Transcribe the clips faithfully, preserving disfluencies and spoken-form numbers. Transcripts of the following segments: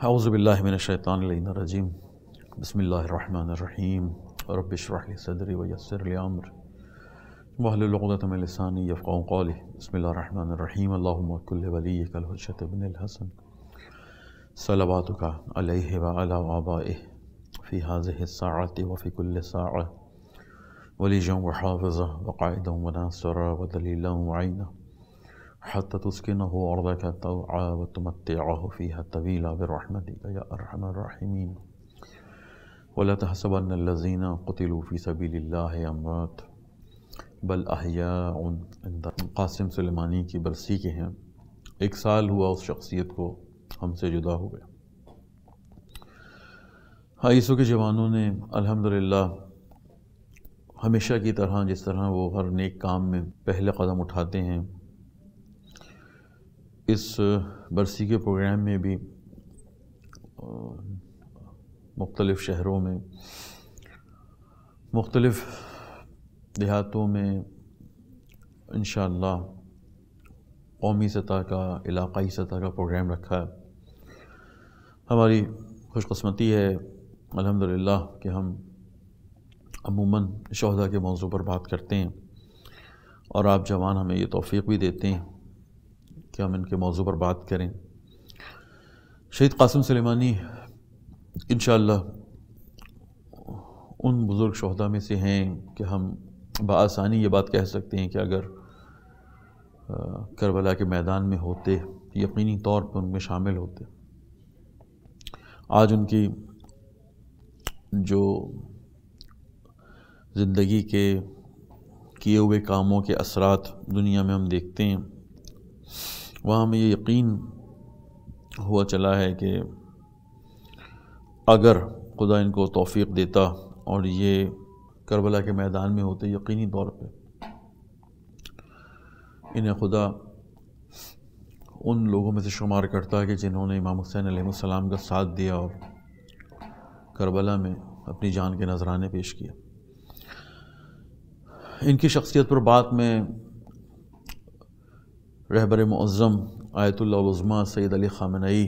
اعوذ باللہ من الشیطان اللعین الرجیم بسم اللہ الرحمن الرحیم رب اشرح لی صدری ویسر لی امری واحلل عقدۃ من لسانی یفقہوا قولی بسم اللہ الرحمن الرحیم اللہم کن لولیک الحجۃ بن الحسن صلواتک علیہ وعلی آبائہ فی ہذہ الساعۃ وفی کل ساعۃ ولیجا وحافظا وقائدا وناصرا ودلیلا وعینا حتی تسکنہ ارضک طوعا وتمتعہ فیہا طویلا برحمتک یا ارحم الراحمین ولا تحسبن الذین قتلوا فی سبیل اللہ اموات بل احیاء عند قاسم سلیمانی کی برسی کے ہیں۔ ایک سال ہوا اس شخصیت کو ہم سے جدا ہوئے۔ عیسو کے جوانوں نے الحمدللہ ہمیشہ کی طرح جس طرح وہ ہر نیک کام میں پہلے قدم اٹھاتے ہیں، اس برسی کے پروگرام میں بھی مختلف شہروں میں، مختلف دیہاتوں میں انشاءاللہ قومی سطح کا، علاقائی سطح کا پروگرام رکھا ہے۔ ہماری خوش قسمتی ہے الحمدللہ کہ ہم عموماً شہداء کے موضوع پر بات کرتے ہیں، اور آپ جوان ہمیں یہ توفیق بھی دیتے ہیں کہ ہم ان کے موضوع پر بات کریں۔ شہید قاسم سلیمانی انشاءاللہ ان بزرگ شہداء میں سے ہیں کہ ہم بآسانی یہ بات کہہ سکتے ہیں کہ اگر کربلا کے میدان میں ہوتے، یقینی طور پر ان میں شامل ہوتے۔ آج ان کی جو زندگی کے کیے ہوئے کاموں کے اثرات دنیا میں ہم دیکھتے ہیں، وہاں ہمیں یہ یقین ہوا چلا ہے کہ اگر خدا ان کو توفیق دیتا اور یہ کربلا کے میدان میں ہوتے، یقینی طور پہ انہیں خدا ان لوگوں میں سے شمار کرتا کہ جنہوں نے امام حسین علیہ السلام کا ساتھ دیا اور کربلا میں اپنی جان کے نذرانے پیش کیا۔ ان کی شخصیت پر بات میں رہبر معظم آیت اللہ العظمیٰ سید علی خامنئی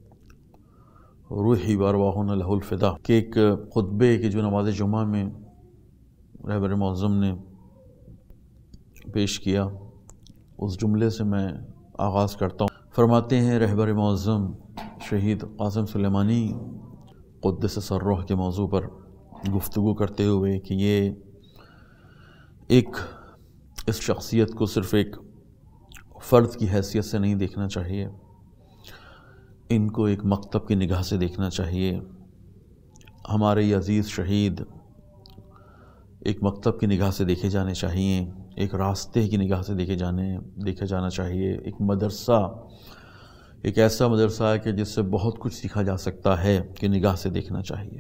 روحی وارواحنا لہ الفدا کے ایک خطبے کی جو نماز جمعہ میں رہبر معظم نے پیش کیا، اس جملے سے میں آغاز کرتا ہوں۔ فرماتے ہیں رہبر معظم شہید قاسم سلیمانی قدس سرہ کے موضوع پر گفتگو کرتے ہوئے کہ یہ ایک اس شخصیت کو صرف ایک فرد کی حیثیت سے نہیں دیکھنا چاہیے، ان کو ایک مکتب کی نگاہ سے دیکھنا چاہیے۔ ہمارے یہ عزیز شہید ایک مکتب کی نگاہ سے دیکھے جانے چاہیے، ایک راستے کی نگاہ سے دیکھے جانے دیکھا جانا چاہیے، ایک مدرسہ، ایک ایسا مدرسہ ہے کہ جس سے بہت کچھ سیکھا جا سکتا ہے کہ نگاہ سے دیکھنا چاہیے۔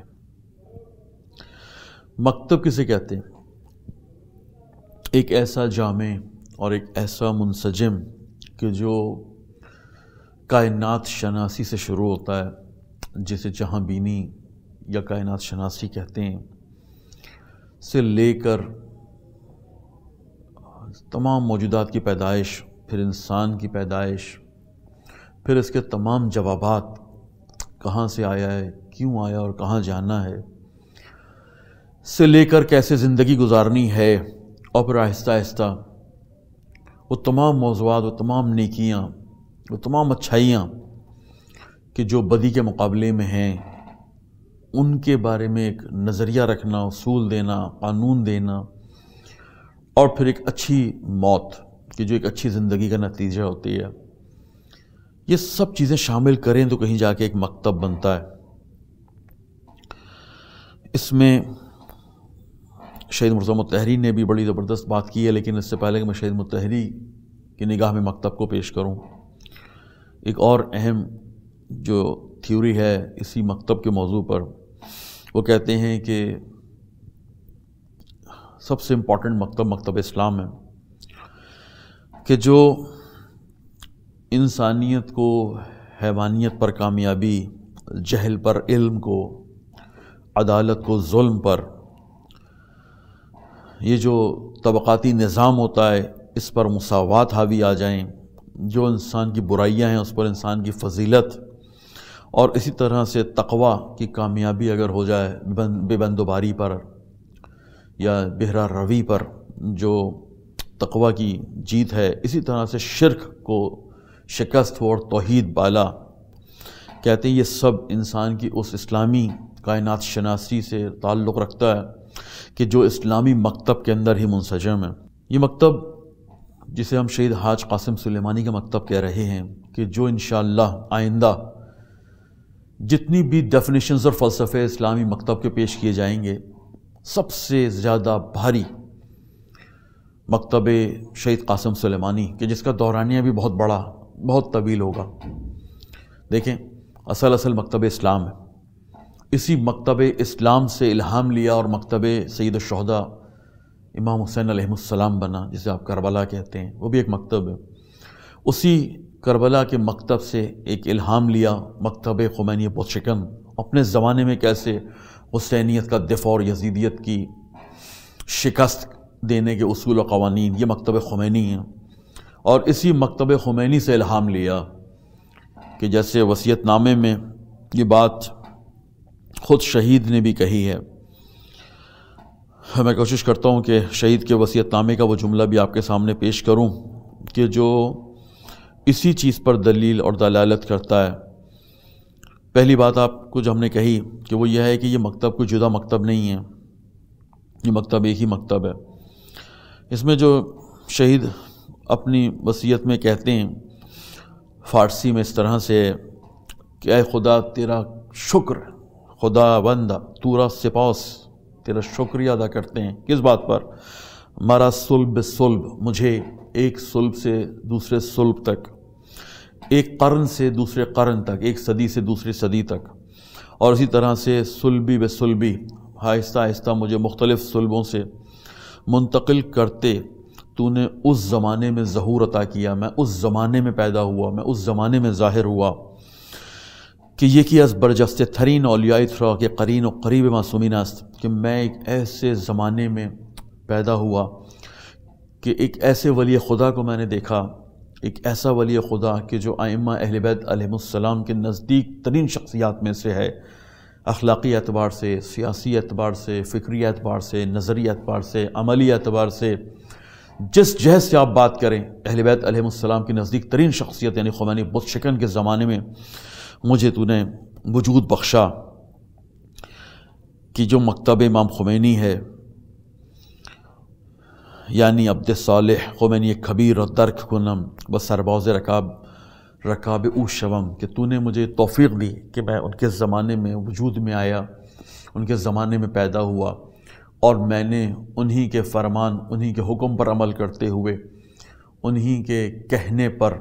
مکتب کسے کہتے ہیں؟ ایک ایسا جامع اور ایک ایسا منسجم کہ جو کائنات شناسی سے شروع ہوتا ہے، جسے جہاں بینی یا کائنات شناسی کہتے ہیں، سے لے کر تمام موجودات کی پیدائش، پھر انسان کی پیدائش، پھر اس کے تمام جوابات، کہاں سے آیا ہے، کیوں آیا اور کہاں جانا ہے، سے لے کر کیسے زندگی گزارنی ہے، اور پھر آہستہ آہستہ وہ تمام موضوعات، وہ تمام نیکیاں، وہ تمام اچھائیاں کہ جو بدی کے مقابلے میں ہیں، ان کے بارے میں ایک نظریہ رکھنا، اصول دینا، قانون دینا، اور پھر ایک اچھی موت کہ جو ایک اچھی زندگی کا نتیجہ ہوتی ہے۔ یہ سب چیزیں شامل کریں تو کہیں جا کے ایک مکتب بنتا ہے۔ اس میں شہید مرتضیٰ مطہری نے بھی بڑی زبردست بات کی ہے، لیکن اس سے پہلے کہ میں شہید مطہری کی نگاہ میں مکتب کو پیش کروں، ایک اور اہم جو تھیوری ہے اسی مکتب کے موضوع پر، وہ کہتے ہیں کہ سب سے امپورٹنٹ مکتب مکتب اسلام ہے، کہ جو انسانیت کو حیوانیت پر کامیابی، جہل پر علم کو، عدالت کو ظلم پر، یہ جو طبقاتی نظام ہوتا ہے اس پر مساوات حاوی آ جائیں، جو انسان کی برائیاں ہیں اس پر انسان کی فضیلت اور اسی طرح سے تقویٰ کی کامیابی اگر ہو جائے بے بندوباری پر یا بہرا روی پر، جو تقویٰ کی جیت ہے، اسی طرح سے شرک کو شکست ہو اور توحید بالا، کہتے ہیں یہ سب انسان کی اس اسلامی کائنات شناسی سے تعلق رکھتا ہے کہ جو اسلامی مکتب کے اندر ہی منسجم ہے۔ یہ مکتب جسے ہم شہید حاج قاسم سلیمانی کا مکتب کہہ رہے ہیں، کہ جو انشاءاللہ آئندہ جتنی بھی ڈیفینیشنز اور فلسفے اسلامی مکتب کے پیش کیے جائیں گے، سب سے زیادہ بھاری مکتب شہید قاسم سلیمانی، کہ جس کا دورانیہ بھی بہت بڑا بہت طویل ہوگا۔ دیکھیں، اصل اصل مکتب اسلام ہے، اسی مکتب اسلام سے الہام لیا اور مکتب سید الشہداء امام حسین علیہ السلام بنا، جسے آپ کربلا کہتے ہیں، وہ بھی ایک مکتب ہے۔ اسی کربلا کے مکتب سے ایک الہام لیا مکتب خمینی بت شکن، اپنے زمانے میں کیسے حسینیت کا دفاع اور یزیدیت کی شکست دینے کے اصول و قوانین، یہ مکتب خمینی ہیں۔ اور اسی مکتب خمینی سے الہام لیا کہ جیسے وصیت نامے میں یہ بات خود شہید نے بھی کہی ہے، میں کوشش کرتا ہوں کہ شہید کے وصیت نامے کا وہ جملہ بھی آپ کے سامنے پیش کروں کہ جو اسی چیز پر دلیل اور دلالت کرتا ہے۔ پہلی بات آپ کو جو ہم نے کہی کہ وہ یہ ہے کہ یہ مکتب کوئی جدا مکتب نہیں ہے، یہ مکتب ایک ہی مکتب ہے۔ اس میں جو شہید اپنی وصیت میں کہتے ہیں فارسی میں اس طرح سے کہ اے خدا تیرا شکر، خدا بندہ تورا سپاس، تیرا شکریہ ادا کرتے ہیں۔ کس بات پر؟ مارا صلب صلب، مجھے ایک صلب سے دوسرے صلب تک، ایک قرن سے دوسرے قرن تک، ایک صدی سے دوسری صدی تک، اور اسی طرح سے صلبی بے صلبی، آہستہ آہستہ مجھے مختلف صلبوں سے منتقل کرتے تو نے اس زمانے میں ظہور عطا کیا، میں اس زمانے میں پیدا ہوا، میں اس زمانے میں ظاہر ہوا کہ یہ کی از برجست تھرین اولیاء تھرا کے قرین و قریب معصومین است، کہ میں ایک ایسے زمانے میں پیدا ہوا کہ ایک ایسے ولی خدا کو میں نے دیکھا، ایک ایسا ولی خدا کہ جو ائمہ اہل بیت علیہ السلام کے نزدیک ترین شخصیات میں سے ہے، اخلاقی اعتبار سے، سیاسی اعتبار سے، فکری اعتبار سے، نظری اعتبار سے، عملی اعتبار سے، جس جہت سے آپ بات کریں، اہل بیت علیہ السلام کی نزدیک ترین شخصیت یعنی خمینی بت شکن کے زمانے میں مجھے تو نے وجود بخشا کہ جو مکتب امام خمینی ہے، یعنی عبد صالح خمینی کبیر و درک کنم و سرباز رکاب رکاب او شوم، کہ تو نے مجھے توفیق دی کہ میں ان کے زمانے میں وجود میں آیا، ان کے زمانے میں پیدا ہوا، اور میں نے انہی کے فرمان، انہی کے حکم پر عمل کرتے ہوئے، انہی کے کہنے پر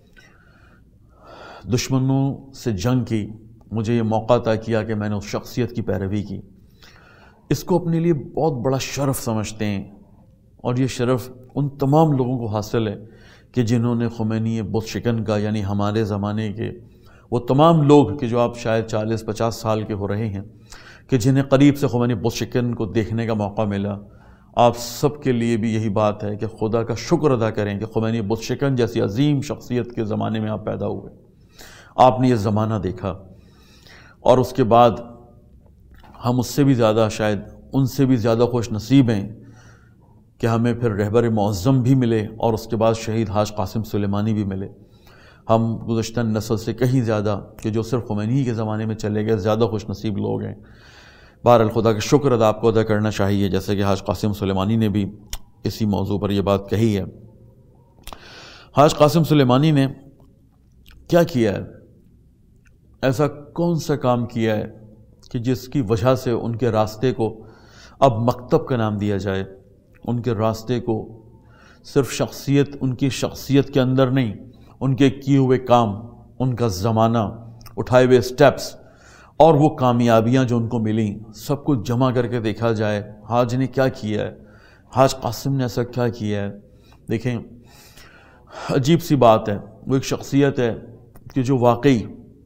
دشمنوں سے جنگ کی، مجھے یہ موقع عطا کیا کہ میں نے اس شخصیت کی پیروی کی۔ اس کو اپنے لیے بہت بڑا شرف سمجھتے ہیں، اور یہ شرف ان تمام لوگوں کو حاصل ہے کہ جنہوں نے خمینی بت شکن کا، یعنی ہمارے زمانے کے وہ تمام لوگ کہ جو آپ شاید چالیس پچاس سال کے ہو رہے ہیں، کہ جنہیں قریب سے خمینی بت شکن کو دیکھنے کا موقع ملا، آپ سب کے لیے بھی یہی بات ہے کہ خدا کا شکر ادا کریں کہ خمینی بت شکن جیسی عظیم شخصیت کے زمانے میں آپ پیدا ہوئے، آپ نے یہ زمانہ دیکھا، اور اس کے بعد ہم اس سے بھی زیادہ، شاید ان سے بھی زیادہ خوش نصیب ہیں کہ ہمیں پھر رہبر معظم بھی ملے، اور اس کے بعد شہید حاج قاسم سلیمانی بھی ملے۔ ہم گزشتہ نسل سے کہیں زیادہ کہ جو صرف خمینی کے زمانے میں چلے گئے زیادہ خوش نصیب لوگ ہیں۔ بہرحال خدا کا شکر ادا آپ کو ادا کرنا چاہیے، جیسے کہ حاج قاسم سلیمانی نے بھی اسی موضوع پر یہ بات کہی ہے۔ حاج قاسم سلیمانی نے کیا کیا ہے؟ ایسا کون سا کام کیا ہے کہ جس کی وجہ سے ان کے راستے کو اب مکتب کا نام دیا جائے؟ ان کے راستے کو صرف شخصیت، ان کی شخصیت کے اندر نہیں، ان کے کیے ہوئے کام، ان کا زمانہ، اٹھائے ہوئے سٹیپس اور وہ کامیابیاں جو ان کو ملیں، سب کو جمع کر کے دیکھا جائے حاج نے کیا کیا ہے، حاج قاسم نے ایسا کیا کیا ہے۔ دیکھیں، عجیب سی بات ہے، وہ ایک شخصیت ہے کہ جو واقعی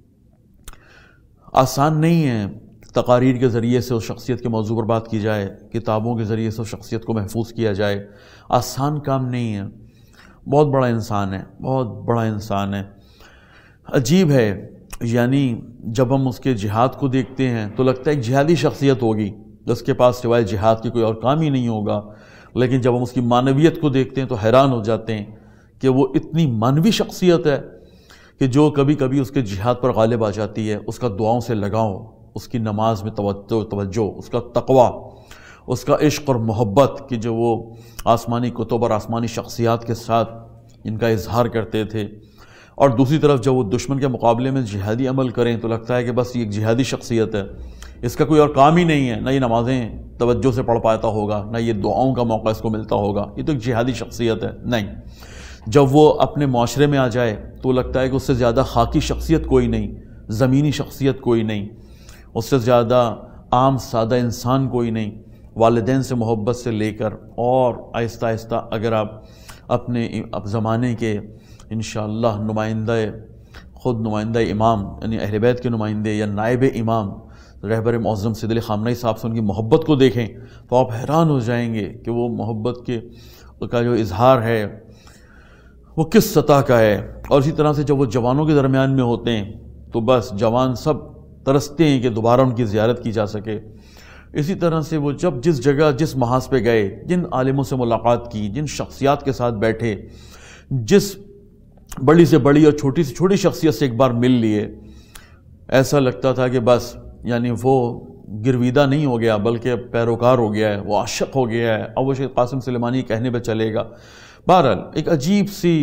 آسان نہیں ہے تقاریر کے ذریعے سے اس شخصیت کے موضوع پر بات کی جائے، کتابوں کے ذریعے سے اس شخصیت کو محفوظ کیا جائے، آسان کام نہیں ہے۔ بہت بڑا انسان ہے، بہت بڑا انسان ہے۔ عجیب ہے یعنی جب ہم اس کے جہاد کو دیکھتے ہیں تو لگتا ہے ایک جہادی شخصیت ہوگی جس کے پاس سوائے جہاد کی کوئی اور کام ہی نہیں ہوگا، لیکن جب ہم اس کی معنویت کو دیکھتے ہیں تو حیران ہو جاتے ہیں کہ وہ اتنی معنوی شخصیت ہے کہ جو کبھی کبھی اس کے جہاد پر غالب آ جاتی ہے۔ اس کا دعاؤں سے لگاؤ، اس کی نماز میں توجہ توجہ اس کا تقوی، اس کا عشق اور محبت کہ جو وہ آسمانی کتب اور آسمانی شخصیات کے ساتھ ان کا اظہار کرتے تھے، اور دوسری طرف جب وہ دشمن کے مقابلے میں جہادی عمل کریں تو لگتا ہے کہ بس یہ ایک جہادی شخصیت ہے، اس کا کوئی اور کام ہی نہیں ہے، نہ یہ نمازیں توجہ سے پڑھ پاتا ہوگا، نہ یہ دعاؤں کا موقع اس کو ملتا ہوگا، یہ تو ایک جہادی شخصیت ہے۔ نہیں، جب وہ اپنے معاشرے میں آ جائے تو لگتا ہے کہ اس سے زیادہ خاکی شخصیت کوئی نہیں، زمینی شخصیت کوئی نہیں، اس سے زیادہ عام سادہ انسان کوئی نہیں۔ والدین سے محبت سے لے کر اور آہستہ آہستہ اگر آپ اپنے اب زمانے کے انشاءاللہ نمائندہ، خود نمائندہ امام یعنی اہل بیت کے نمائندے یا نائب امام رہبر معظم سید علی خامنہئی صاحب سے ان کی محبت کو دیکھیں تو آپ حیران ہو جائیں گے کہ وہ محبت کے کا جو اظہار ہے وہ کس سطح کا ہے۔ اور اسی طرح سے جب وہ جوانوں کے درمیان میں ہوتے ہیں تو بس جوان سب ترستے ہیں کہ دوبارہ ان کی زیارت کی جا سکے۔ اسی طرح سے وہ جب جس جگہ جس محاذ پہ گئے، جن عالموں سے ملاقات کی، جن شخصیات کے ساتھ بیٹھے، جس بڑی سے بڑی اور چھوٹی سے چھوٹی شخصیت سے ایک بار مل لیے، ایسا لگتا تھا کہ بس یعنی وہ گرویدہ نہیں ہو گیا بلکہ پیروکار ہو گیا ہے، وہ عاشق ہو گیا ہے، اب وہ شیخ قاسم سلیمانی کہنے پہ چلے گا۔ بہرحال ایک عجیب سی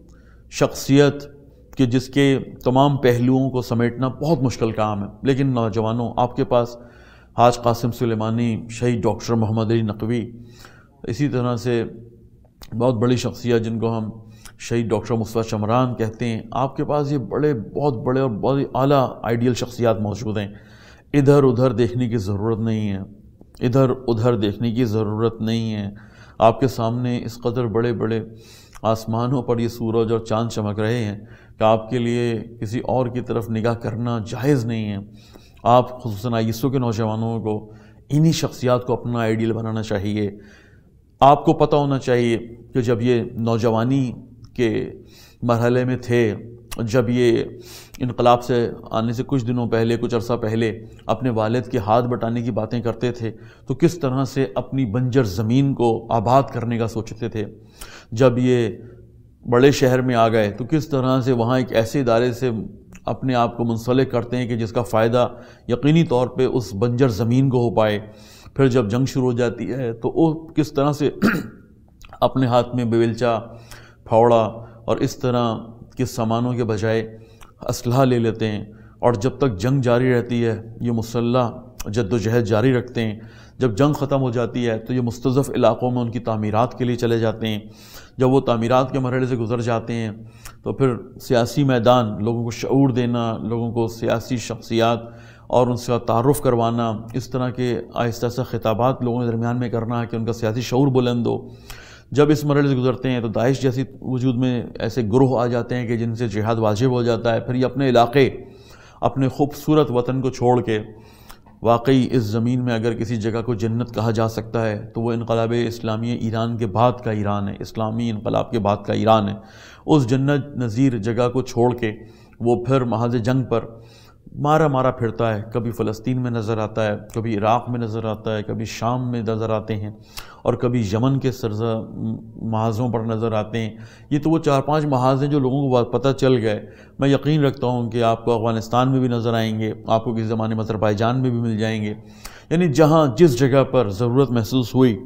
شخصیت کہ جس کے تمام پہلوؤں کو سمیٹنا بہت مشکل کام ہے، لیکن نوجوانوں آپ کے پاس حاج قاسم سلیمانی، شہید ڈاکٹر محمد علی نقوی، اسی طرح سے بہت بڑی شخصیت جن کو ہم شہید ڈاکٹر مصطفیٰ شمران کہتے ہیں، آپ کے پاس یہ بڑے بہت بڑے اور بہت اعلیٰ آئیڈیل شخصیات موجود ہیں۔ ادھر ادھر دیکھنے کی ضرورت نہیں ہے، ادھر ادھر دیکھنے کی ضرورت نہیں ہے۔ آپ کے سامنے اس قدر بڑے بڑے آسمانوں پر یہ سورج اور چاند چمک رہے ہیں کہ آپ کے لیے کسی اور کی طرف نگاہ کرنا جائز نہیں ہے۔ آپ خصوصاً آئیسو کے نوجوانوں کو انہی شخصیات کو اپنا آئیڈیل بنانا چاہیے۔ آپ کو پتہ ہونا چاہیے کہ جب یہ نوجوانی کے مرحلے میں تھے، جب یہ انقلاب سے آنے سے کچھ دنوں پہلے، کچھ عرصہ پہلے اپنے والد کے ہاتھ بٹانے کی باتیں کرتے تھے تو کس طرح سے اپنی بنجر زمین کو آباد کرنے کا سوچتے تھے۔ جب یہ بڑے شہر میں آ گئے تو کس طرح سے وہاں ایک ایسے ادارے سے اپنے آپ کو منسلک کرتے ہیں کہ جس کا فائدہ یقینی طور پہ اس بنجر زمین کو ہو پائے۔ پھر جب جنگ شروع ہو جاتی ہے تو وہ کس طرح سے اپنے ہاتھ میں بیلچہ، پھاوڑا اور اس طرح کے سامانوں کے بجائے اسلحہ لے لیتے ہیں، اور جب تک جنگ جاری رہتی ہے یہ مسلح جد و جہد جاری رکھتے ہیں۔ جب جنگ ختم ہو جاتی ہے تو یہ مستضعف علاقوں میں ان کی تعمیرات کے لیے چلے جاتے ہیں۔ جب وہ تعمیرات کے مرحلے سے گزر جاتے ہیں تو پھر سیاسی میدان، لوگوں کو شعور دینا، لوگوں کو سیاسی شخصیات اور ان سے تعارف کروانا، اس طرح کے آہستہ آہستہ خطابات لوگوں کے درمیان میں کرنا کہ ان کا سیاسی شعور بلند ہو۔ جب اس مرحلے سے گزرتے ہیں تو داعش جیسی وجود میں ایسے گروہ آ جاتے ہیں کہ جن سے جہاد واجب ہو جاتا ہے۔ پھر یہ اپنے علاقے، اپنے خوبصورت وطن کو چھوڑ کے، واقعی اس زمین میں اگر کسی جگہ کو جنت کہا جا سکتا ہے تو وہ انقلاب اسلامی ایران کے بعد کا ایران ہے، اسلامی انقلاب کے بعد کا ایران ہے۔ اس جنت نظیر جگہ کو چھوڑ کے وہ پھر محاذ جنگ پر مارا مارا پھرتا ہے، کبھی فلسطین میں نظر آتا ہے، کبھی عراق میں نظر آتا ہے، کبھی شام میں نظر آتے ہیں، اور کبھی یمن کے سرزہ محاذوں پر نظر آتے ہیں۔ یہ تو وہ چار پانچ محاذ ہیں جو لوگوں کو پتہ چل گئے۔ میں یقین رکھتا ہوں کہ آپ کو افغانستان میں بھی نظر آئیں گے، آپ کو کسی زمانے میں آذربائیجان میں بھی مل جائیں گے، یعنی جہاں جس جگہ پر ضرورت محسوس ہوئی،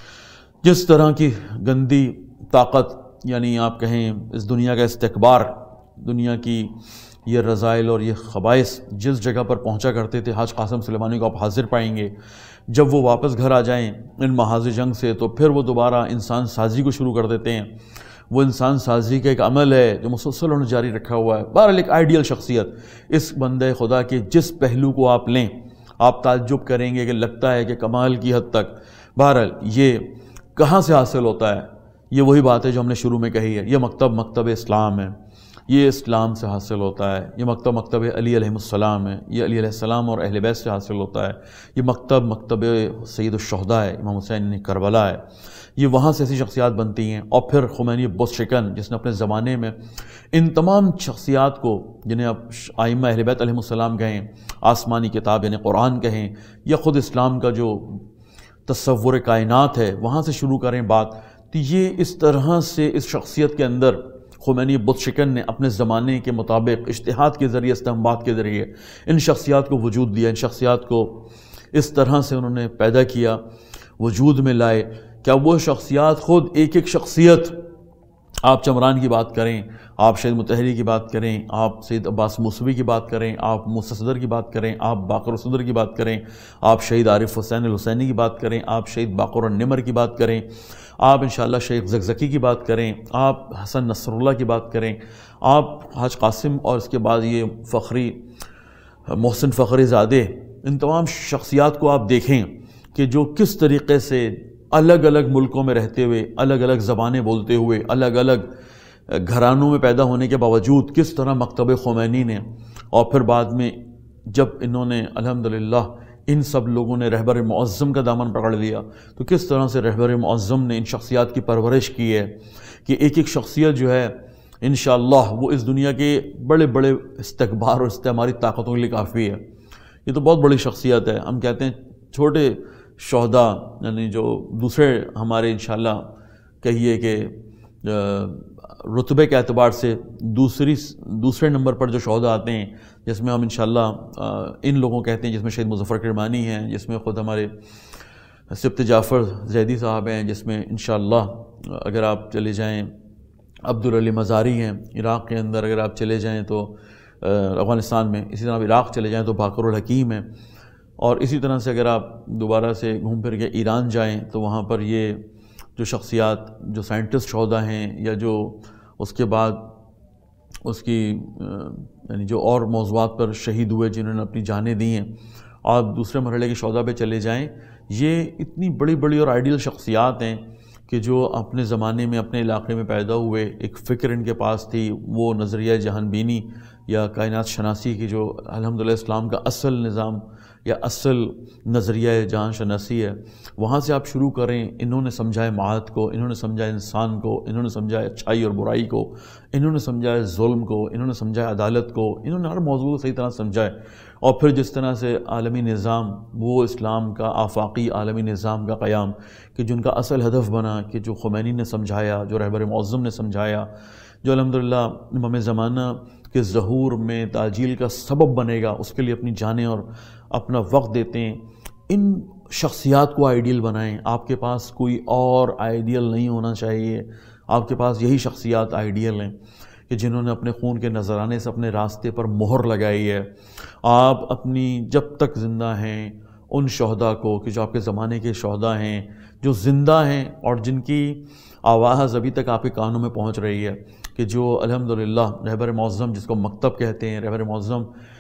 جس طرح کی گندی طاقت، یعنی آپ کہیں اس دنیا کا استکبار، دنیا کی یہ رذائل اور یہ خبائث جس جگہ پر پہنچا کرتے تھے، حاج قاسم سلیمانی کو آپ حاضر پائیں گے۔ جب وہ واپس گھر آ جائیں ان محاذ جنگ سے تو پھر وہ دوبارہ انسان سازی کو شروع کر دیتے ہیں۔ وہ انسان سازی کا ایک عمل ہے جو مسلسل انہوں نے جاری رکھا ہوا ہے۔ بہرحال ایک آئیڈیل شخصیت، اس بندے خدا کے جس پہلو کو آپ لیں آپ تعجب کریں گے کہ لگتا ہے کہ کمال کی حد تک۔ بہرحال یہ کہاں سے حاصل ہوتا ہے؟ یہ وہی بات ہے جو ہم نے شروع میں کہی ہے، یہ مکتب مکتب اسلام ہے، یہ اسلام سے حاصل ہوتا ہے۔ یہ مکتب مکتب علی علیہ السلام ہے، یہ علی علیہ السلام اور اہل بیت سے حاصل ہوتا ہے۔ یہ مکتب مکتب سید الشہداء ہے، امام حسین کربلا ہے۔ یہ وہاں سے ایسی شخصیات بنتی ہیں. اور پھر خمینی بزشکن جس نے اپنے زمانے میں ان تمام شخصیات کو، جنہیں اب ائمہ اہل بیت علیہم السلام کہیں، آسمانی کتاب یعنی قرآن کہیں، یا خود اسلام کا جو تصور کائنات ہے وہاں سے شروع کریں بات، تو یہ اس طرح سے اس شخصیت کے اندر خمینی بزشکن نے اپنے زمانے کے مطابق اجتہاد کے ذریعے، استنباط کے ذریعے ان شخصیات کو وجود دیا. ان شخصیات کو اس طرح سے انہوں نے پیدا کیا، وجود میں لائے. کیا وہ شخصیات خود ایک ایک شخصیت، آپ چمران کی بات کریں، آپ شہید مطہری کی بات کریں، آپ سید عباس موسوی کی بات کریں، آپ موسیٰ صدر کی بات کریں، آپ باقر صدر کی بات کریں، آپ شہید عارف حسین الحسینی کی بات کریں، آپ شہید باقر النمر کی بات کریں، آپ انشاءاللہ شیخ زکزکی کی بات کریں، آپ حسن نصر اللہ کی بات کریں، آپ حاج قاسم، اور اس کے بعد یہ فخری محسن فخری زادے، ان تمام شخصیات کو آپ دیکھیں کہ جو کس طریقے سے الگ الگ ملکوں میں رہتے ہوئے، الگ الگ زبانیں بولتے ہوئے، الگ الگ گھرانوں میں پیدا ہونے کے باوجود کس طرح مکتب خمینی نے، اور پھر بعد میں جب انہوں نے الحمدللہ ان سب لوگوں نے رہبر معظم کا دامن پکڑ لیا، تو کس طرح سے رہبر معظم نے ان شخصیات کی پرورش کی ہے کہ ایک ایک شخصیت جو ہے انشاءاللہ وہ اس دنیا کے بڑے بڑے استکبار اور استعماری طاقتوں کے لیے کافی ہے. یہ تو بہت بڑی شخصیت ہے. ہم کہتے ہیں چھوٹے شہداء، یعنی جو دوسرے ہمارے انشاءاللہ کہیے کہ رتبے کے اعتبار سے دوسری دوسرے نمبر پر جو شہداء آتے ہیں، جس میں ہم انشاءاللہ ان لوگوں کہتے ہیں، جس میں شہید مظفر کرمانی ہیں، جس میں خود ہمارے سبت جعفر زیدی صاحب ہیں، جس میں انشاءاللہ اگر آپ چلے جائیں عبدالعلی مزاری ہیں عراق کے اندر، اگر آپ چلے جائیں تو افغانستان میں، اسی طرح عراق چلے جائیں تو باقر الحکیم ہیں، اور اسی طرح سے اگر آپ دوبارہ سے گھوم پھر کے ایران جائیں تو وہاں پر یہ جو شخصیات جو سائنٹسٹ شہداء ہیں، یا جو اس کے بعد اس کی یعنی جو اور موضوعات پر شہید ہوئے جنہوں نے اپنی جانیں دی ہیں، آپ دوسرے مرحلے کے شہداء پہ چلے جائیں، یہ اتنی بڑی بڑی اور آئیڈیل شخصیات ہیں کہ جو اپنے زمانے میں اپنے علاقے میں پیدا ہوئے. ایک فکر ان کے پاس تھی، وہ نظریہ جہان بینی یا کائنات شناسی کی جو الحمدللہ اسلام کا اصل نظام یا اصل نظریہ جہان شناسی ہے، وہاں سے آپ شروع کریں. انہوں نے سمجھائے معاد کو، انہوں نے سمجھائے انسان کو، انہوں نے سمجھائے اچھائی اور برائی کو، انہوں نے سمجھائے ظلم کو، انہوں نے سمجھائے عدالت کو، انہوں نے ہر موضوع کو صحیح طرح سمجھائے. اور پھر جس طرح سے عالمی نظام، وہ اسلام کا آفاقی عالمی نظام کا قیام کہ جن کا اصل ہدف بنا، کہ جو خمینی نے سمجھایا، جو رہبر معظم نے سمجھایا، جو الحمدللہ امام زمانہ کے ظہور میں تعجیل کا سبب بنے گا، اس کے لیے اپنی جانیں اور اپنا وقت دیتے ہیں. ان شخصیات کو آئیڈیل بنائیں. آپ کے پاس کوئی اور آئیڈیل نہیں ہونا چاہیے، آپ کے پاس یہی شخصیات آئیڈیل ہیں کہ جنہوں نے اپنے خون کے نذرانے سے اپنے راستے پر مہر لگائی ہے. آپ اپنی جب تک زندہ ہیں ان شہداء کو، کہ جو آپ کے زمانے کے شہداء ہیں، جو زندہ ہیں اور جن کی آواز ابھی تک آپ کے کانوں میں پہنچ رہی ہے، کہ جو الحمدللہ رہبر معظم جس کو مکتب کہتے ہیں، رہبر معظم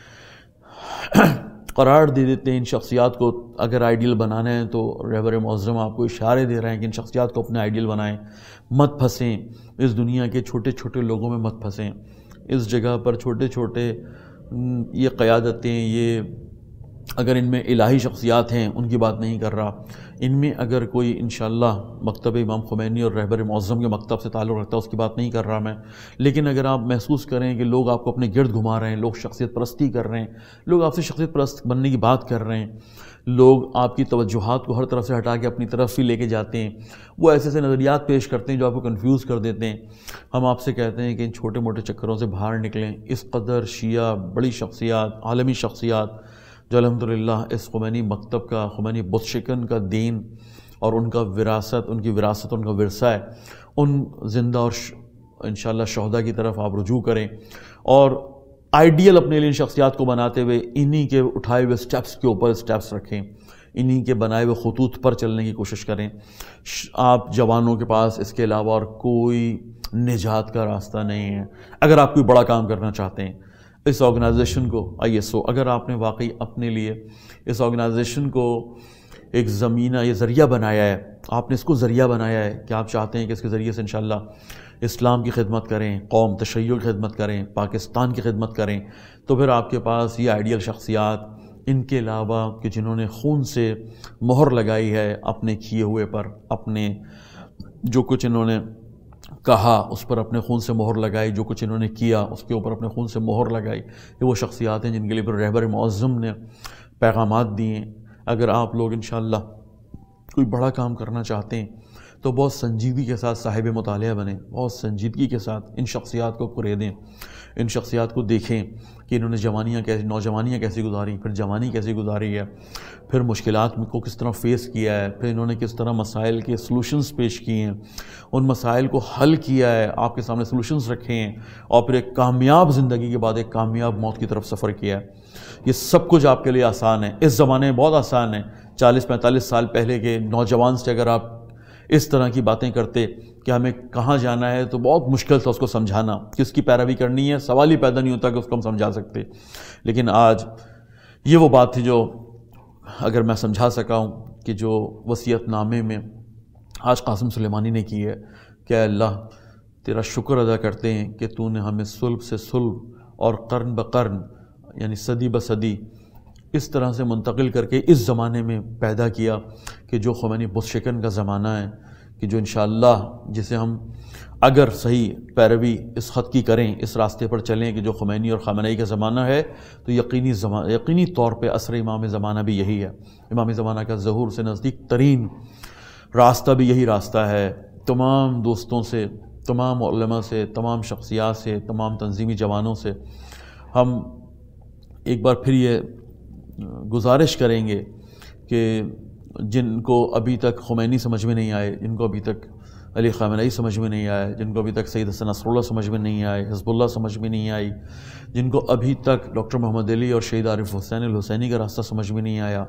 قرار دے دیتے ہیں ان شخصیات کو. اگر آئیڈیل بنانا ہے تو رہبر معظم آپ کو اشارے دے رہے ہیں کہ ان شخصیات کو اپنے آئیڈیل بنائیں. مت پھنسیں اس دنیا کے چھوٹے چھوٹے لوگوں میں، مت پھنسیں اس جگہ پر. چھوٹے چھوٹے یہ قیادتیں، یہ اگر ان میں الہی شخصیات ہیں ان کی بات نہیں کر رہا، ان میں اگر کوئی انشاءاللہ مکتب امام خمینی اور رہبر معظم کے مکتب سے تعلق رکھتا ہے اس کی بات نہیں کر رہا میں. لیکن اگر آپ محسوس کریں کہ لوگ آپ کو اپنے گرد گھما رہے ہیں، لوگ شخصیت پرستی کر رہے ہیں، لوگ آپ سے شخصیت پرست بننے کی بات کر رہے ہیں، لوگ آپ کی توجہات کو ہر طرف سے ہٹا کے اپنی طرف ہی لے کے جاتے ہیں، وہ ایسے ایسے نظریات پیش کرتے ہیں جو آپ کو کنفیوز کر دیتے ہیں، ہم آپ سے کہتے ہیں کہ ان چھوٹے موٹے چکروں سے باہر نکلیں. اس قدر شیعہ بڑی شخصیات، عالمی شخصیات جو الحمدللہ اس خمینی مکتب کا، خمینی بزشکن کا دین اور ان کا وراثت، ان کی وراثت، ان کا ورثہ ہے، ان زندہ اور انشاءاللہ شہداء کی طرف آپ رجوع کریں، اور آئیڈیل اپنے لیے ان شخصیات کو بناتے ہوئے انہی کے اٹھائے ہوئے سٹیپس کے اوپر سٹیپس رکھیں، انہی کے بنائے ہوئے خطوط پر چلنے کی کوشش کریں. آپ جوانوں کے پاس اس کے علاوہ اور کوئی نجات کا راستہ نہیں ہے. اگر آپ کوئی بڑا کام کرنا چاہتے ہیں، اس آرگنائزیشن کو آئی ایس او، اگر آپ نے واقعی اپنے لیے اس آرگنائزیشن کو ایک زمینہ یا ذریعہ بنایا ہے، آپ نے اس کو ذریعہ بنایا ہے کہ آپ چاہتے ہیں کہ اس کے ذریعے سے انشاءاللہ اسلام کی خدمت کریں، قوم تشیع کی خدمت کریں، پاکستان کی خدمت کریں، تو پھر آپ کے پاس یہ آئیڈیل شخصیات، ان کے علاوہ کہ جنہوں نے خون سے مہر لگائی ہے اپنے کیے ہوئے پر، اپنے جو کچھ انہوں نے کہا اس پر اپنے خون سے مہر لگائی، جو کچھ انہوں نے کیا اس کے اوپر اپنے خون سے مہر لگائی. یہ وہ شخصیات ہیں جن کے لیے پھر رہبر معظم نے پیغامات دیے. اگر آپ لوگ انشاءاللہ کوئی بڑا کام کرنا چاہتے ہیں تو بہت سنجیدگی کے ساتھ صاحب مطالعہ بنیں، بہت سنجیدگی کے ساتھ ان شخصیات کو قریدیں، ان شخصیات کو دیکھیں کہ انہوں نے جوانیاں کیسی نوجوانیاں کیسی گزاری، پھر جوانی کیسی گزاری ہے، پھر مشکلات کو کس طرح فیس کیا ہے، پھر انہوں نے کس طرح مسائل کے سلوشنز پیش کیے ہیں، ان مسائل کو حل کیا ہے، آپ کے سامنے سلوشنز رکھے ہیں، اور پھر ایک کامیاب زندگی کے بعد ایک کامیاب موت کی طرف سفر کیا ہے. یہ سب کچھ آپ کے لیے آسان ہے، اس زمانے میں بہت آسان ہے. چالیس پینتالیس سال پہلے کے نوجوان سے اگر آپ اس طرح کی باتیں کرتے کہ ہمیں کہاں جانا ہے تو بہت مشکل تھا اس کو سمجھانا، کس کی پیروی کرنی ہے سوال ہی پیدا نہیں ہوتا کہ اس کو ہم سمجھا سکتے. لیکن آج یہ وہ بات تھی جو اگر میں سمجھا سکا ہوں کہ جو وصیت نامے میں آج قاسم سلیمانی نے کی ہے کہ اے اللہ تیرا شکر ادا کرتے ہیں کہ تو نے ہمیں صلب سے صلب اور قرن بقرن یعنی صدی بصدی اس طرح سے منتقل کر کے اس زمانے میں پیدا کیا کہ جو خمینی بت شکن کا زمانہ ہے، کہ جو انشاءاللہ جسے ہم اگر صحیح پیروی اس خط کی کریں، اس راستے پر چلیں کہ جو خمینی اور خامنئی کا زمانہ ہے، تو یقینی زمان یقینی طور پہ عصر امام زمانہ بھی یہی ہے. امام زمانہ کا ظہور سے نزدیک ترین راستہ بھی یہی راستہ ہے. تمام دوستوں سے، تمام علماء سے، تمام شخصیات سے، تمام تنظیمی جوانوں سے ہم ایک بار پھر یہ گزارش کریں گے کہ جن کو ابھی تک خمینی سمجھ میں نہیں آئے، جن کو ابھی تک علی خامنئی سمجھ میں نہیں آئے، جن کو ابھی تک سید حسن نصر اللہ سمجھ میں نہیں آئے، حزب اللہ سمجھ میں نہیں آئی، جن کو ابھی تک ڈاکٹر محمد علی اور شہید عارف حسین الحسینی کا راستہ سمجھ میں نہیں آیا،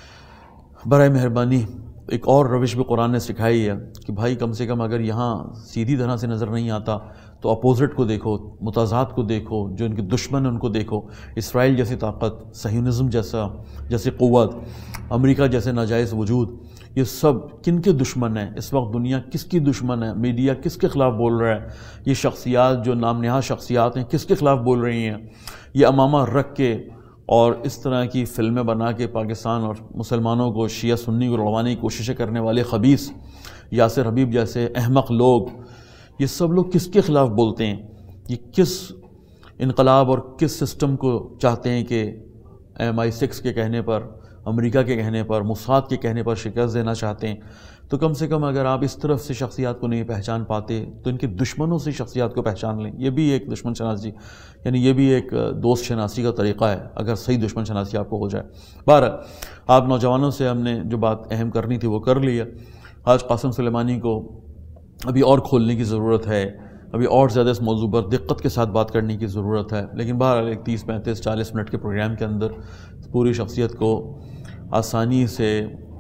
برائے مہربانی ایک اور روش بھی قرآن نے سکھائی ہے کہ بھائی کم سے کم اگر یہاں سیدھی طرح سے نظر نہیں آتا تو اپوزٹ کو دیکھو، متضاد کو دیکھو، جو ان کے دشمن ہیں ان کو دیکھو. اسرائیل جیسی طاقت، صہیونزم جیسا جیسی قوت، امریکہ جیسے ناجائز وجود، یہ سب کن کے دشمن ہیں؟ اس وقت دنیا کس کی دشمن ہے؟ میڈیا کس کے خلاف بول رہا ہے؟ یہ شخصیات جو نام نہاد شخصیات ہیں کس کے خلاف بول رہی ہیں؟ یہ امامہ رکھ کے اور اس طرح کی فلمیں بنا کے پاکستان اور مسلمانوں کو شیعہ سنی کو لڑوانے کی کوششیں کرنے والے خبیث یاسر حبیب جیسے احمق لوگ، یہ سب لوگ کس کے خلاف بولتے ہیں؟ یہ کس انقلاب اور کس سسٹم کو چاہتے ہیں کہ ایم آئی سکس کے کہنے پر، امریکہ کے کہنے پر، موساد کے کہنے پر شکست دینا چاہتے ہیں؟ تو کم سے کم اگر آپ اس طرف سے شخصیات کو نہیں پہچان پاتے تو ان کے دشمنوں سے شخصیات کو پہچان لیں. یہ بھی ایک دشمن شناسی یعنی یہ بھی ایک دوست شناسی کا طریقہ ہے اگر صحیح دشمن شناسی آپ کو ہو جائے. بہرحال آپ نوجوانوں سے ہم نے جو بات اہم کرنی تھی وہ کر لی ہے. آج قاسم سلیمانی کو ابھی اور کھولنے کی ضرورت ہے، ابھی اور زیادہ اس موضوع پر دقت کے ساتھ بات کرنے کی ضرورت ہے. لیکن بہرحال ایک تیس پینتیس چالیس منٹ کے پروگرام کے اندر پوری شخصیت کو آسانی سے،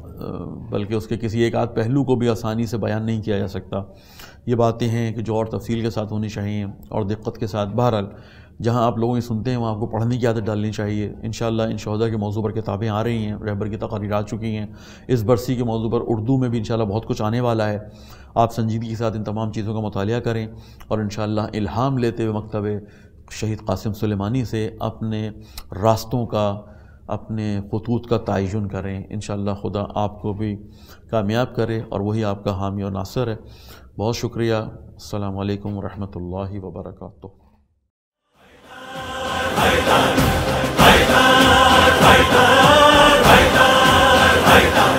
بلکہ اس کے کسی ایک آدھ پہلو کو بھی آسانی سے بیان نہیں کیا جا سکتا. یہ باتیں ہیں کہ جو اور تفصیل کے ساتھ ہونی چاہیے اور دقت کے ساتھ. بہرحال جہاں آپ لوگوں کی سنتے ہیں وہاں آپ کو پڑھنے کی عادت ڈالنی چاہیے. انشاءاللہ ان شہداء کے موضوع پر کتابیں آ رہی ہیں، رہبر کی تقاریر آ چکی ہیں. اس برسی کے موضوع پر اردو میں بھی انشاءاللہ بہت کچھ آنے والا ہے. آپ سنجیدگی کے ساتھ ان تمام چیزوں کا مطالعہ کریں اور انشاءاللہ الہام لیتے ہوئے مکتب شہید قاسم سلیمانی سے اپنے راستوں کا، اپنے خطوط کا تعین کریں. انشاءاللہ خدا آپ کو بھی کامیاب کرے اور وہی آپ کا حامی و ناصر ہے. بہت شکریہ. السلام علیکم ورحمۃ اللہ وبرکاتہ. حیدر حیدر حیدر حیدر حیدر